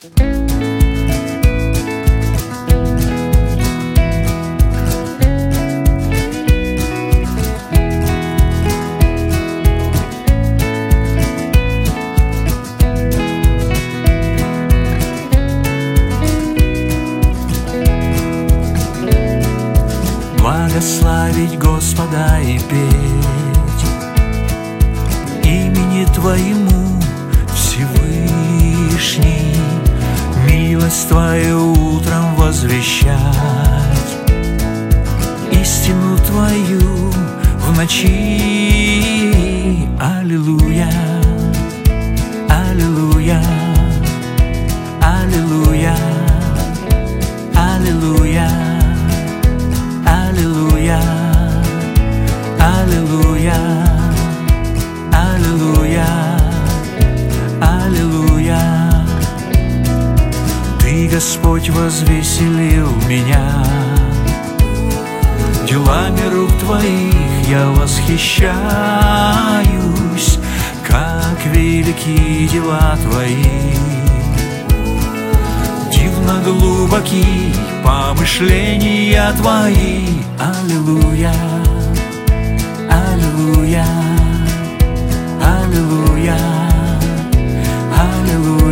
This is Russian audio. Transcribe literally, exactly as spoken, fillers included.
Благословить Господа и петь имени Твоему, Всевышний, милость Твою утром возвещать, истину Твою в ночи. Аллилуйя, аллилуйя, аллилуйя, аллилуйя. Аллилуйя, аллилуйя, аллилуйя, аллилуйя. Ты, Господь, возвеселил меня, делами рук Твоих я восхищаюсь, как велики дела Твои. Дивно глубоки помышления Твои. Аллилуйя, аллилуйя, аллилуйя, аллилуйя.